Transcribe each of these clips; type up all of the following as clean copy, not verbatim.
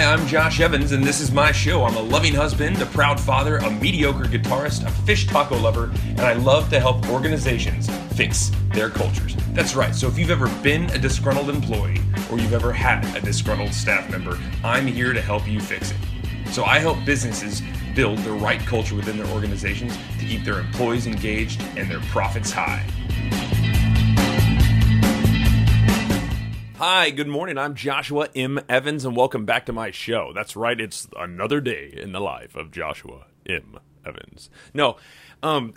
I'm Josh Evans, and this is my show. I'm a loving husband, a proud father, a mediocre guitarist, a fish taco lover, and I love to help organizations fix their cultures. That's right. So if you've ever been a disgruntled employee or you've ever had a disgruntled staff member, I'm here to help you fix it. So I help businesses build the right culture within their organizations to keep their employees engaged and their profits high. Hi, good morning. I'm Joshua M. Evans, and welcome back to my show. That's right, it's another day in the life of Joshua M. Evans. No, I'm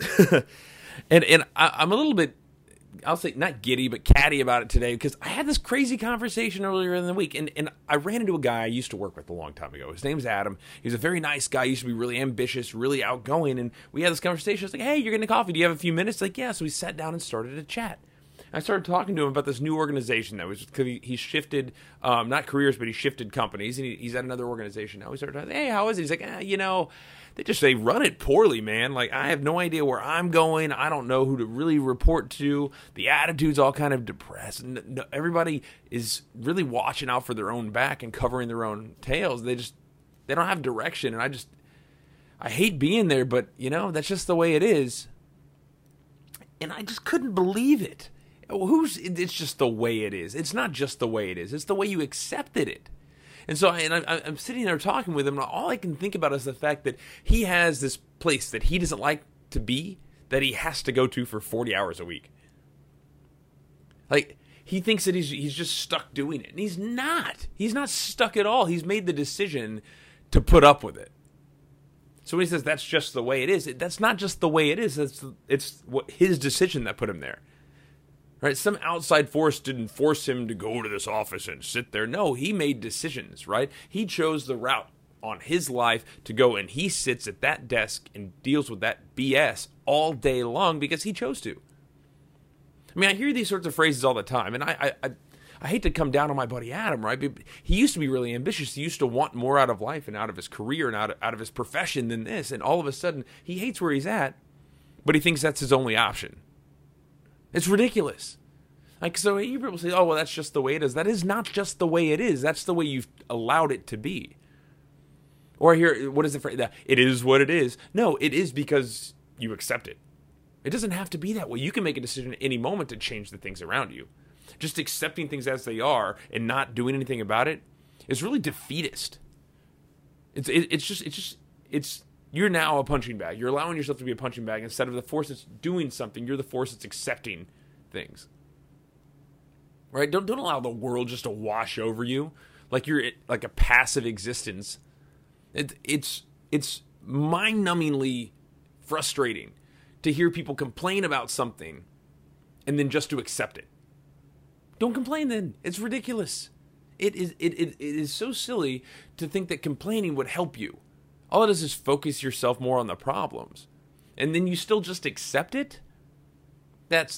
a little bit, I'll say not giddy, but catty about it today because I had this crazy conversation earlier in the week, and I ran into a guy I used to work with a long time ago. His name's Adam. He's a very nice guy. He used to be really ambitious, really outgoing, and we had this conversation. I was like, hey, you're getting a coffee. Do you have a few minutes? Like, yeah. So we sat down and started a chat. I started talking to him about this new organization that was because he shifted, not careers, but he shifted companies, and he's at another organization now. We started talking, hey, how is it? He's like, they run it poorly, man. Like, I have no idea where I'm going. I don't know who to really report to. The attitude's all kind of depressed. And everybody is really watching out for their own back and covering their own tails. They don't have direction, and I hate being there, but, that's just the way it is. And I just couldn't believe it. It's just the way it is. It's not just the way it is. It's the way you accepted it. And so I'm sitting there talking with him, and all I can think about is the fact that he has this place that he doesn't like to be, that he has to go to for 40 hours a week. Like, he thinks that he's just stuck doing it. And he's not. He's not stuck at all. He's made the decision to put up with it. So when he says that's just the way it is, that's not just the way it is. It's his decision that put him there. Right? Some outside force didn't force him to go to this office and sit there. No, he made decisions, right? He chose the route on his life to go, and he sits at that desk and deals with that BS all day long because he chose to. I mean, I hear these sorts of phrases all the time, and I hate to come down on my buddy Adam, right? But he used to be really ambitious. He used to want more out of life and out of his career and out of his profession than this, and all of a sudden, he hates where he's at, but he thinks that's his only option. It's ridiculous. Like, so you people say, oh, well, that's just the way it is. That is not just the way it is. That's the way you've allowed it to be. Or I hear, what is it for? It is what it is. No, it is because you accept it. It doesn't have to be that way. You can make a decision at any moment to change the things around you. Just accepting things as they are and not doing anything about it is really defeatist. It's you're now a punching bag. You're allowing yourself to be a punching bag instead of the force that's doing something. You're the force that's accepting things. Right? Don't allow the world just to wash over you like you're like a passive existence. It's mind-numbingly frustrating to hear people complain about something and then just to accept it. Don't complain then. It's ridiculous. It is so silly to think that complaining would help you. All it does is focus yourself more on the problems. And then you still just accept it? That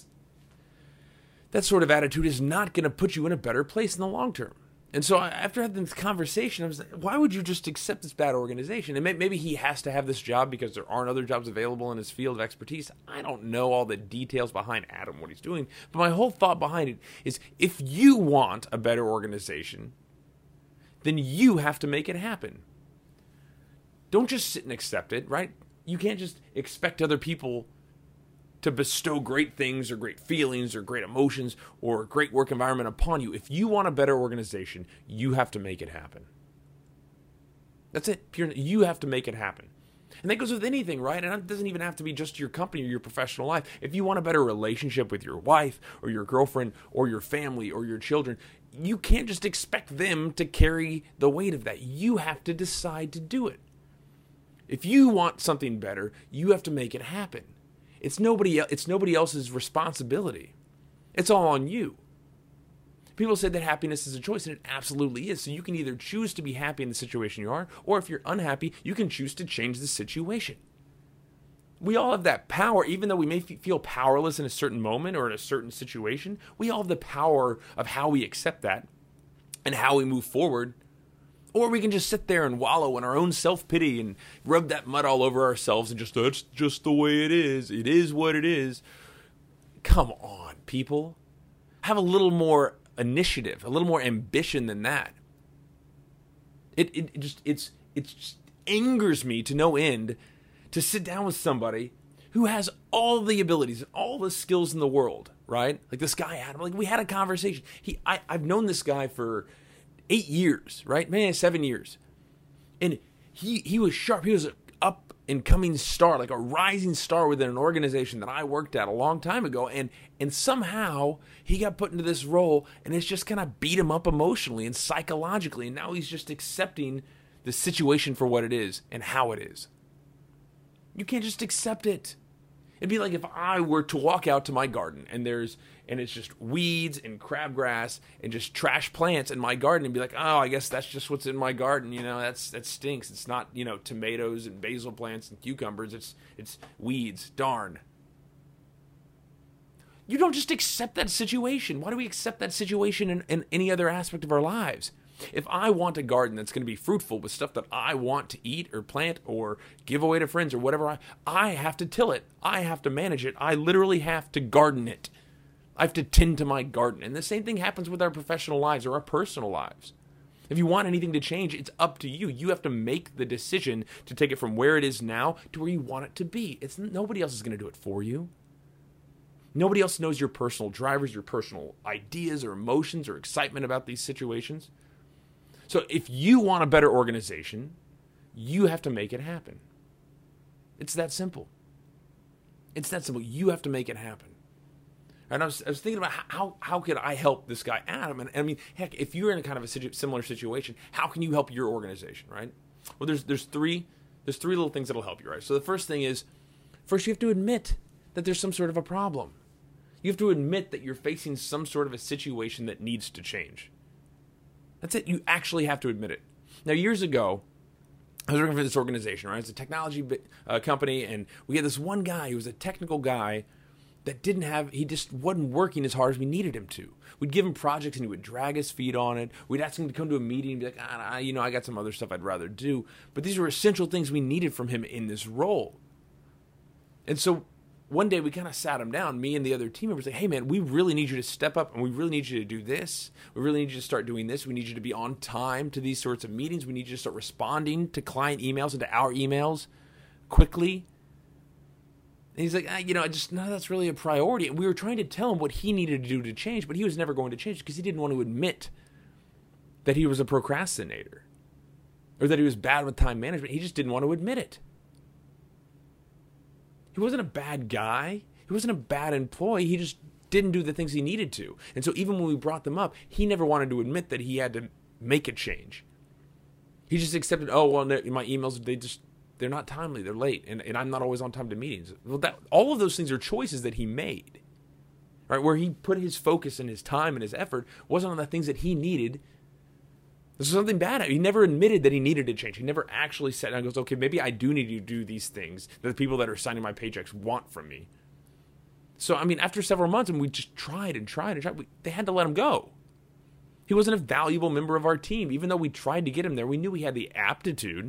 sort of attitude is not going to put you in a better place in the long term. And so after having this conversation, I was like, why would you just accept this bad organization? And maybe he has to have this job because there aren't other jobs available in his field of expertise. I don't know all the details behind Adam, what he's doing. But my whole thought behind it is if you want a better organization, then you have to make it happen. Don't just sit and accept it, right? You can't just expect other people to bestow great things or great feelings or great emotions or a great work environment upon you. If you want a better organization, you have to make it happen. That's it. You have to make it happen. And that goes with anything, right? And it doesn't even have to be just your company or your professional life. If you want a better relationship with your wife or your girlfriend or your family or your children, you can't just expect them to carry the weight of that. You have to decide to do it. If you want something better, you have to make it happen. It's nobody else's responsibility. It's all on you. People say that happiness is a choice, and it absolutely is. So you can either choose to be happy in the situation you are, or if you're unhappy, you can choose to change the situation. We all have that power, even though we may feel powerless in a certain moment or in a certain situation. We all have the power of how we accept that and how we move forward. Or we can just sit there and wallow in our own self-pity and rub that mud all over ourselves and that's just the way it is. It is what it is. Come on, people. Have a little more initiative, a little more ambition than that. It just angers me to no end to sit down with somebody who has all the abilities and all the skills in the world, right? Like this guy Adam, like we had a conversation. I've known this guy for 8 years, right? Man, 7 years. And he was sharp. He was an up and coming star, like a rising star within an organization that I worked at a long time ago. And somehow he got put into this role, and it's just kind of beat him up emotionally and psychologically. And now he's just accepting the situation for what it is and how it is. You can't just accept it. It'd be like if I were to walk out to my garden and it's just weeds and crabgrass and just trash plants in my garden and be like, oh, I guess that's just what's in my garden. That stinks. It's not, tomatoes and basil plants and cucumbers. It's weeds. Darn. You don't just accept that situation. Why do we accept that situation in any other aspect of our lives? If I want a garden that's going to be fruitful with stuff that I want to eat or plant or give away to friends or whatever, I have to till it. I have to manage it. I literally have to garden it. I have to tend to my garden. And the same thing happens with our professional lives or our personal lives. If you want anything to change, it's up to you. You have to make the decision to take it from where it is now to where you want it to be. Nobody else is going to do it for you. Nobody else knows your personal drivers, your personal ideas or emotions or excitement about these situations. So if you want a better organization, you have to make it happen. It's that simple. It's that simple. You have to make it happen. And I was thinking about how could I help this guy Adam? And I mean, heck, if you're in a kind of a similar situation, how can you help your organization, right? Well, there's three little things that'll help you, right? So the first thing is, first you have to admit that there's some sort of a problem. You have to admit that you're facing some sort of a situation that needs to change. That's it. You actually have to admit it. Now, years ago, I was working for this organization, right? It's a technology company, and we had this one guy who was a technical guy that he just wasn't working as hard as we needed him to. We'd give him projects, and he would drag his feet on it. We'd ask him to come to a meeting and be like, I got some other stuff I'd rather do. But these were essential things we needed from him in this role. And so one day we kind of sat him down, me and the other team members, like, hey man, we really need you to step up and we really need you to do this. We really need you to start doing this. We need you to be on time to these sorts of meetings. We need you to start responding to client emails and to our emails quickly. And he's like, none of that's really a priority. And we were trying to tell him what he needed to do to change, but he was never going to change because he didn't want to admit that he was a procrastinator or that he was bad with time management. He just didn't want to admit it. He wasn't a bad guy. He wasn't a bad employee. He just didn't do the things he needed to. And so even when we brought them up, he never wanted to admit that he had to make a change. He just accepted, my emails, they're not timely. They're late. And I'm not always on time to meetings. Well, all of those things are choices that he made, right? Where he put his focus and his time and his effort wasn't on the things that he needed. This was something bad. He never admitted that he needed to change. He never actually sat down and goes, okay, maybe I do need to do these things that the people that are signing my paychecks want from me. So, after several months, and we just tried, they had to let him go. He wasn't a valuable member of our team. Even though we tried to get him there, we knew he had the aptitude.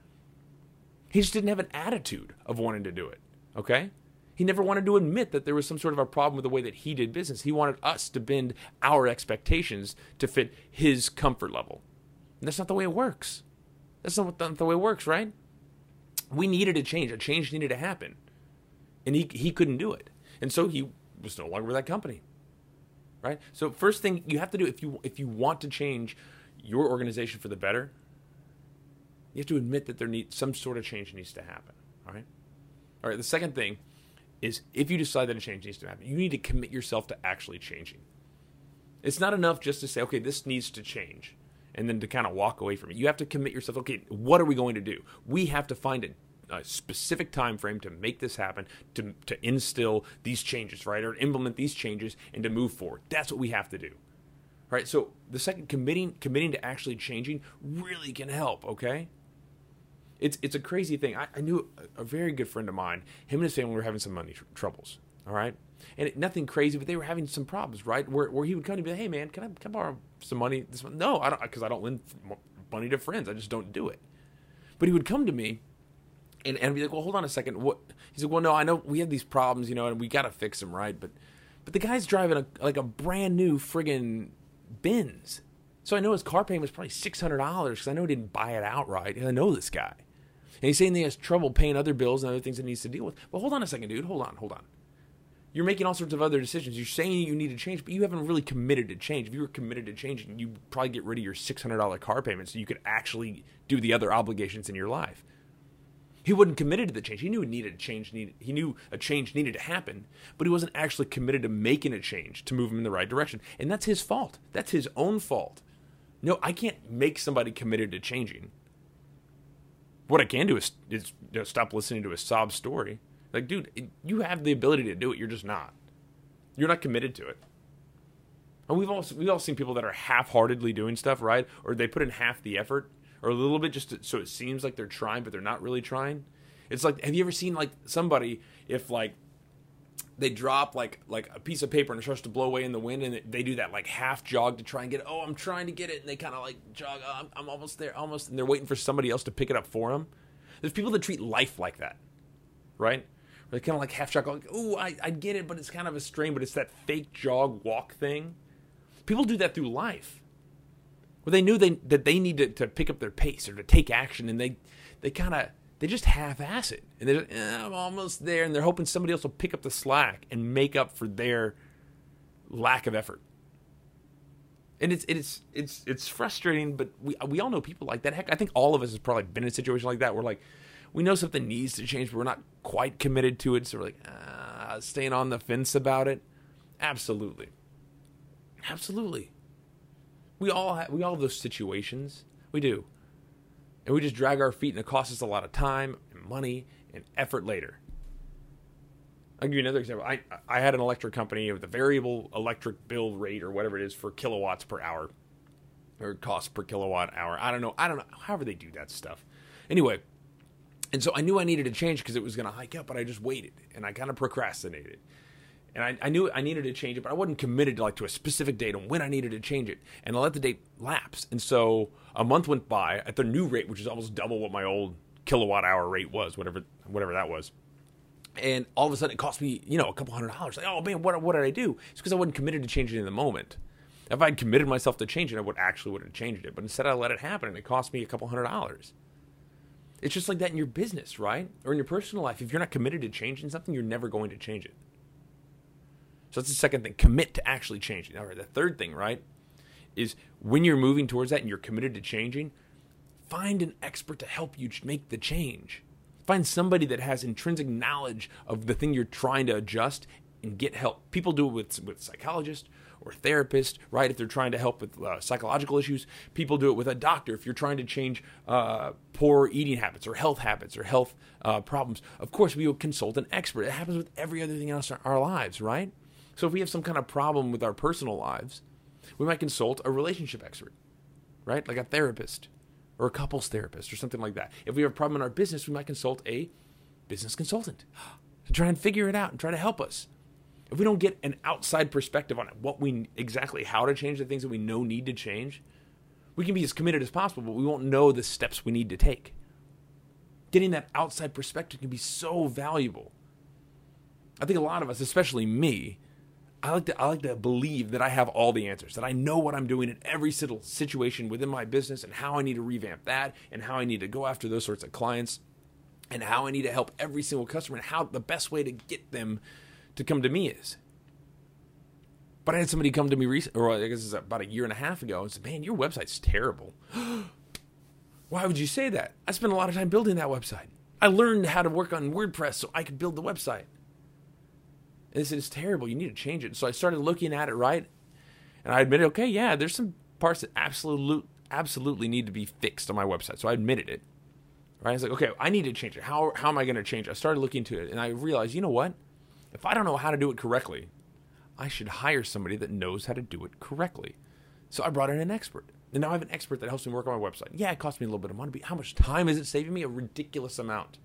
He just didn't have an attitude of wanting to do it, okay? He never wanted to admit that there was some sort of a problem with the way that he did business. He wanted us to bend our expectations to fit his comfort level. And that's not the way it works. That's not the way it works, right? We needed a change. A change needed to happen. And he couldn't do it. And so he was no longer with that company, right? So first thing you have to do if you want to change your organization for the better, you have to admit that some sort of change needs to happen, all right? All right, the second thing is if you decide that a change needs to happen, you need to commit yourself to actually changing. It's not enough just to say, okay, this needs to change, and then to kind of walk away from it. You have to commit yourself, okay, what are we going to do? We have to find a specific time frame to make this happen, to instill these changes, right, or implement these changes and to move forward. That's what we have to do. All right, so the second, committing to actually changing really can help, okay? It's a crazy thing. I knew a very good friend of mine. Him and his family were having some money troubles. All right, and nothing crazy, but they were having some problems. Right, where he would come and be like, "Hey, man, can I borrow some money this month?" No, I don't, because I don't lend money to friends. I just don't do it. But he would come to me and be like, "Well, hold on a second. What?" He's like, "Well, no, I know we have these problems, and we got to fix them, right? But the guy's driving a brand new friggin' Benz." So I know his car payment was probably $600 because I know he didn't buy it outright, and I know this guy. And he's saying he has trouble paying other bills and other things that he needs to deal with. Well, hold on a second, dude. Hold on. You're making all sorts of other decisions. You're saying you need to change, but you haven't really committed to change. If you were committed to changing, you'd probably get rid of your $600 car payment so you could actually do the other obligations in your life. He wasn't committed to the change. He knew it needed a change. He knew a change needed to happen, but he wasn't actually committed to making a change to move him in the right direction. And that's his fault. That's his own fault. No, I can't make somebody committed to changing. What I can do is stop listening to a sob story. Like, dude, you have the ability to do it. You're just not. You're not committed to it. And we've all seen people that are half-heartedly doing stuff, right? Or they put in half the effort, or a little bit so it seems like they're trying, but they're not really trying. It's like, have you ever seen like somebody, if like they drop like a piece of paper and it starts to blow away in the wind, and they do that like half jog to try and get it. Oh, I'm trying to get it, and they kind of like jog. Oh, I'm almost there, almost, and they're waiting for somebody else to pick it up for them. There's people that treat life like that, right? They kind of like half jog, like, oh, I get it, but it's kind of a strain, but it's that fake jog walk thing. People do that through life. Well, they knew that they need to pick up their pace or to take action, and they just half-ass it. And they're like, I'm almost there, and they're hoping somebody else will pick up the slack and make up for their lack of effort. And it's frustrating, but we all know people like that. Heck, I think all of us has probably been in a situation like that where like we know something needs to change, but we're not quite committed to it, so we're like staying on the fence about it. Absolutely. We all have those situations. We do. And we just drag our feet, and it costs us a lot of time and money and effort later. I'll give you another example. I had an electric company with a variable electric bill rate or whatever it is for kilowatts per hour, or cost per kilowatt hour. I don't know. However they do that stuff. Anyway, and so I knew I needed to change because it was going to hike up, but I just waited, and I kind of procrastinated. And I knew I needed to change it, but I wasn't committed to a specific date on when I needed to change it. And I let the date lapse. And so a month went by at the new rate, which is almost double what my old kilowatt hour rate was, whatever that was. And all of a sudden it cost me, a couple $100. Like, oh man, what did I do? It's because I wasn't committed to changing it in the moment. If I'd committed myself to change it, I would have changed it. But instead I let it happen, and it cost me a couple $100. It's just like that in your business, right? Or in your personal life. If you're not committed to changing something, you're never going to change it. So that's the second thing. Commit to actually changing. All right, the third thing, right, is when you're moving towards that and you're committed to changing, find an expert to help you make the change. Find somebody that has intrinsic knowledge of the thing you're trying to adjust and get help. People do it with psychologists or therapists, right, if they're trying to help with psychological issues. People do it with a doctor if you're trying to change poor eating habits or health problems. Of course, we will consult an expert. It happens with every other thing else in our lives, right? So if we have some kind of problem with our personal lives, we might consult a relationship expert, right? Like a therapist or a couples therapist or something like that. If we have a problem in our business, we might consult a business consultant to try and figure it out and try to help us. If we don't get an outside perspective on how to change the things that we know need to change, we can be as committed as possible, but we won't know the steps we need to take. Getting that outside perspective can be so valuable. I think a lot of us, especially me, I like to believe that I have all the answers, that I know what I'm doing in every situation within my business and how I need to revamp that and how I need to go after those sorts of clients and how I need to help every single customer and how the best way to get them to come to me is. But I had somebody come to me recently, or I guess it's about a year and a half ago, and said, man, your website's terrible. Why would you say that? I spent a lot of time building that website. I learned how to work on WordPress so I could build the website. And they said, it's terrible. You need to change it. So I started looking at it, right? And I admitted, okay, yeah, there's some parts that absolutely need to be fixed on my website. So I admitted it. Right? I was like, okay, I need to change it. How am I going to change it? I started looking into it, and I realized, you know what? If I don't know how to do it correctly, I should hire somebody that knows how to do it correctly. So I brought in an expert. And now I have an expert that helps me work on my website. Yeah, it costs me a little bit of money, but how much time is it saving me? A ridiculous amount.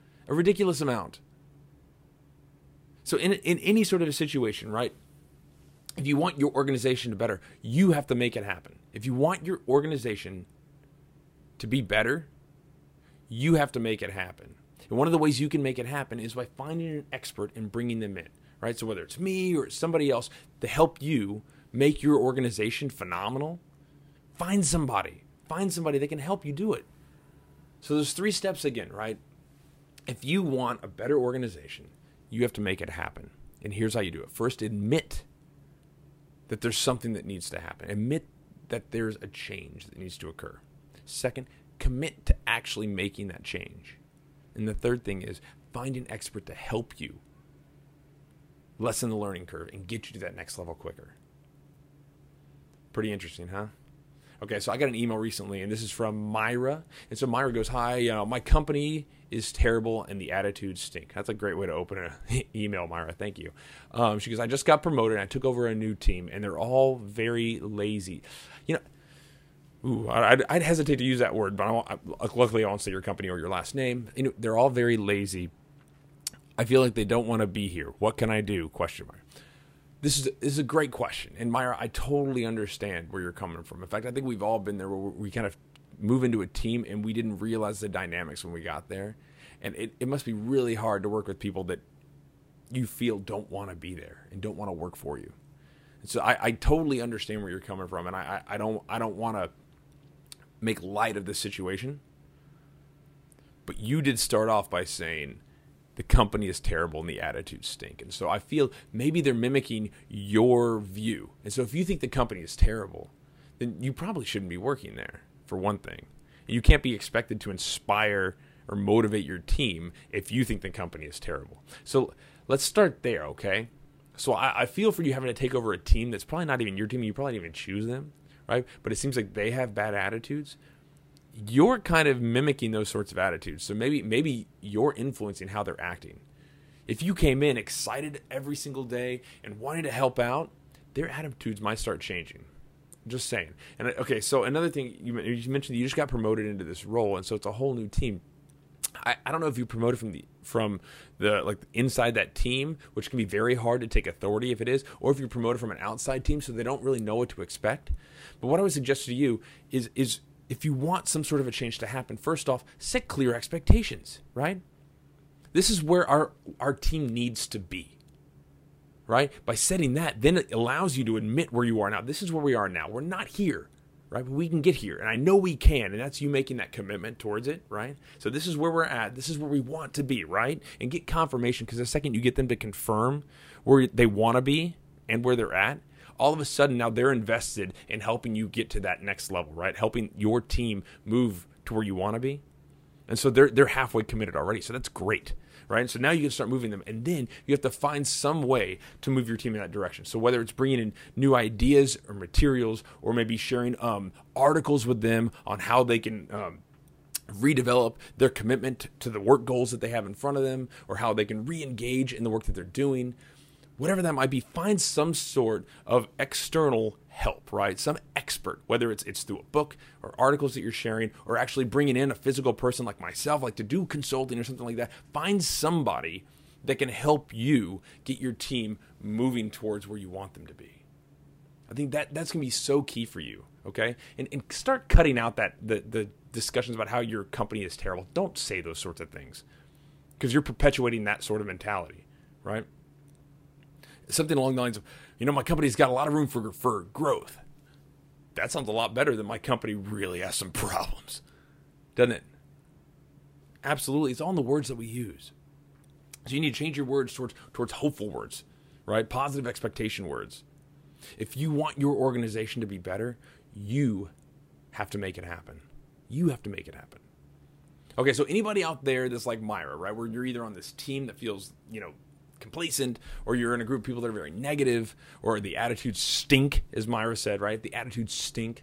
So in any sort of a situation, right, if you want your organization to better, you have to make it happen. If you want your organization to be better, you have to make it happen. And one of the ways you can make it happen is by finding an expert and bringing them in, right? So whether it's me or it's somebody else to help you make your organization phenomenal, Find somebody that can help you do it. So there's 3 steps again, right? If you want a better organization, you have to make it happen. And here's how you do it. First, admit that there's something that needs to happen. Admit that there's a change that needs to occur. Second, commit to actually making that change. And the third thing is find an expert to help you lessen the learning curve and get you to that next level quicker. Pretty interesting, huh? Okay, so I got an email recently, and this is from Myra. And so Myra goes, hi, my company is terrible and the attitudes stink. That's a great way to open an email, Myra. Thank you. She goes, I just got promoted and I took over a new team, and they're all very lazy. I'd hesitate to use that word, but luckily I won't say your company or your last name. They're all very lazy. I feel like they don't want to be here. What can I do? ? This is a great question. And Myra, I totally understand where you're coming from. In fact, I think we've all been there where we kind of move into a team and we didn't realize the dynamics when we got there. And it must be really hard to work with people that you feel don't want to be there and don't want to work for you. And so I totally understand where you're coming from. And I don't want to make light of this situation. But you did start off by saying the company is terrible and the attitudes stink. And so I feel maybe they're mimicking your view. And so if you think the company is terrible, then you probably shouldn't be working there, for one thing. And you can't be expected to inspire or motivate your team if you think the company is terrible. So let's start there, okay? So I feel for you having to take over a team that's probably not even your team. You probably didn't even choose them, right? But it seems like they have bad attitudes. You're kind of mimicking those sorts of attitudes. So maybe you're influencing how they're acting. If you came in excited every single day and wanting to help out, their attitudes might start changing. Just saying. And okay, so another thing, you mentioned you just got promoted into this role, and so it's a whole new team. I don't know if you promoted from the like inside that team, which can be very hard to take authority if it is, or if you're promoted from an outside team so they don't really know what to expect. But what I would suggest to you is if you want some sort of a change to happen, first off, set clear expectations, right? This is where our team needs to be, right? By setting that, then it allows you to admit where you are now. This is where we are now. We're not here, right? But we can get here, and I know we can, and that's you making that commitment towards it, right? So this is where we're at. This is where we want to be, right? And get confirmation, because the second you get them to confirm where they want to be and where they're at, all of a sudden now they're invested in helping you get to that next level, right? Helping your team move to where you want to be. And so they're halfway committed already. So that's great, right? So now you can start moving them. And then you have to find some way to move your team in that direction. So whether it's bringing in new ideas or materials, or maybe sharing articles with them on how they can redevelop their commitment to the work goals that they have in front of them, or how they can re-engage in the work that they're doing. Whatever that might be, find some sort of external help, right? Some expert, whether it's through a book or articles that you're sharing, or actually bringing in a physical person like myself, like to do consulting or something like that. Find somebody that can help you get your team moving towards where you want them to be. I think that's going to be so key for you, okay? And start cutting out the discussions about how your company is terrible. Don't say those sorts of things, because you're perpetuating that sort of mentality, right? Something along the lines of, my company's got a lot of room for growth. That sounds a lot better than my company really has some problems, doesn't it? Absolutely. It's all in the words that we use. So you need to change your words towards hopeful words, right? Positive expectation words. If you want your organization to be better, you have to make it happen. You have to make it happen. Okay, so anybody out there that's like Myra, right, where you're either on this team that feels, complacent, or you're in a group of people that are very negative, or the attitudes stink, as Myra said, right? The attitudes stink.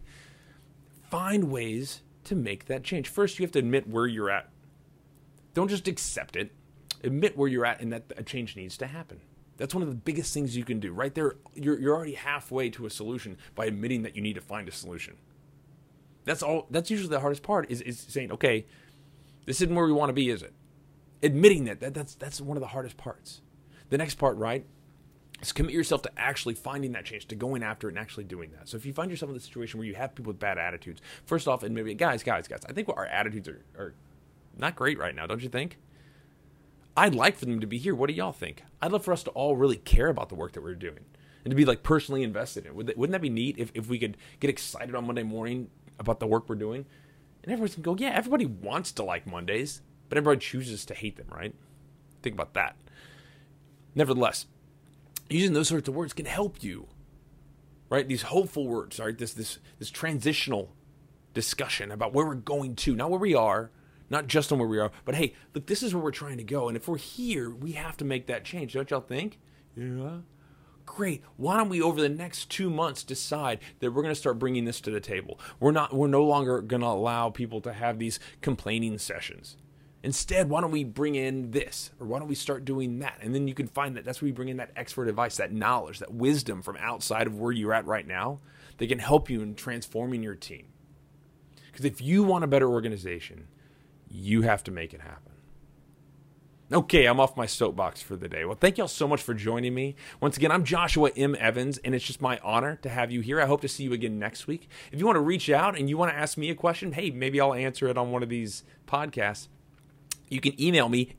Find ways to make that change. First, you have to admit where you're at. Don't just accept it. Admit where you're at and that a change needs to happen. That's one of the biggest things you can do. Right there, you're already halfway to a solution by admitting that you need to find a solution. That's usually the hardest part, is saying, okay, this isn't where we want to be, is it? Admitting that's one of the hardest parts. The next part, right, is commit yourself to actually finding that change, to going after it and actually doing that. So if you find yourself in a situation where you have people with bad attitudes, first off, and maybe, guys, I think our attitudes are not great right now, don't you think? I'd like for them to be here. What do y'all think? I'd love for us to all really care about the work that we're doing. and to be like personally invested in it. Wouldn't that be neat if we could get excited on Monday morning about the work we're doing? And everybody can go, yeah, everybody wants to like Mondays, but everybody chooses to hate them, right? Think about that. Nevertheless, using those sorts of words can help you, right? These hopeful words, right? This transitional discussion about where we're going to, not where we are, not just on where we are, but hey, look, this is where we're trying to go. And if we're here, we have to make that change. Don't y'all think? Yeah. Great. Why don't we, over the next 2 months, decide that we're going to start bringing this to the table? We're no longer going to allow people to have these complaining sessions. Instead, why don't we bring in this? Or why don't we start doing that? And then you can find that's where you bring in that expert advice, that knowledge, that wisdom from outside of where you're at right now that can help you in transforming your team. Because if you want a better organization, you have to make it happen. Okay, I'm off my soapbox for the day. Well, thank y'all so much for joining me. Once again, I'm Joshua M. Evans, and it's just my honor to have you here. I hope to see you again next week. If you want to reach out and you want to ask me a question, hey, maybe I'll answer it on one of these podcasts. You can email me,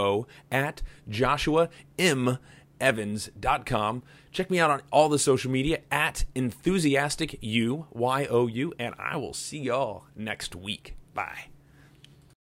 info@joshuaemevans.com. Check me out on all the social media @enthusiasticyou, YOU, and I will see y'all next week. Bye.